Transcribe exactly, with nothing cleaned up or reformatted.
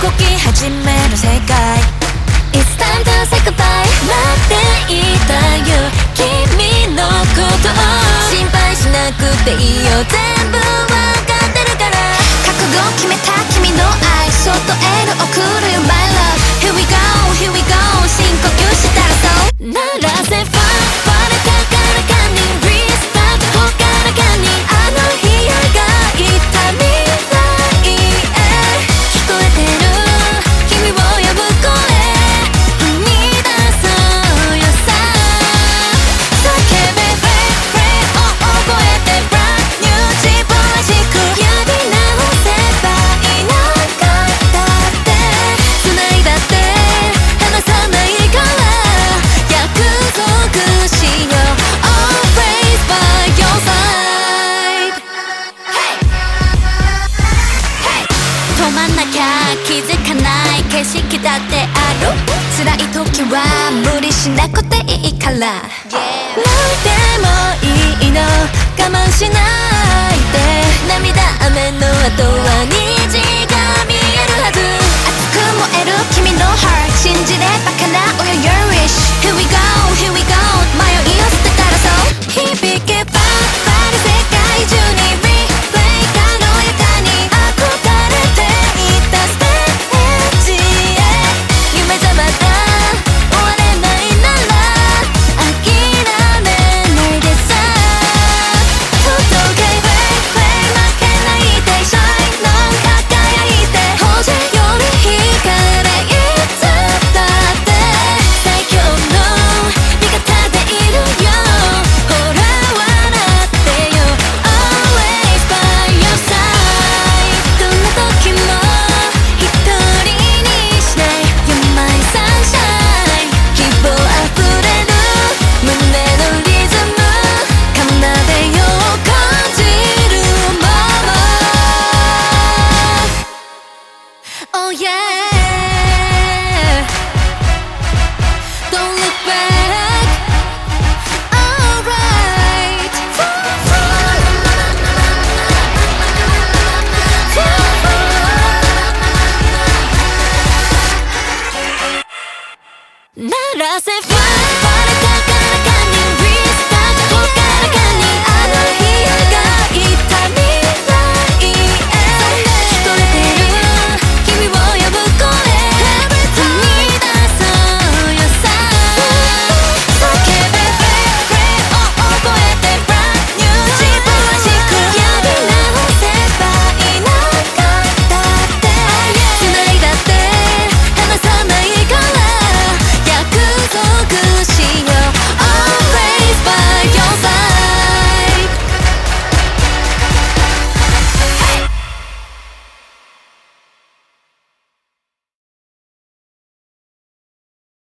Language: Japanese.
動き始める世界 It's time to say goodbye 待っていたよ君のことを心配しなくていいよ全部わかってるから覚悟決めた君の愛そっとエール送るよ My love Here we go, here we go 深呼吸したらそう鳴らせ Fire 割れたからかに Restart ほからかにあの日描いた未来へ聞こえてる君を呼ぶ声踏み出そうよさ叫べ Brave Brave を覚えて Brand new 自分らしくやり直せばいなかったって繋いだって離さないから約束しよう Always by your side Hey Hey 止まんなきゃ気づかない景色だってある辛い時は無理しなくていいから、yeah. 泣いてもいいの我慢しないで涙雨の後は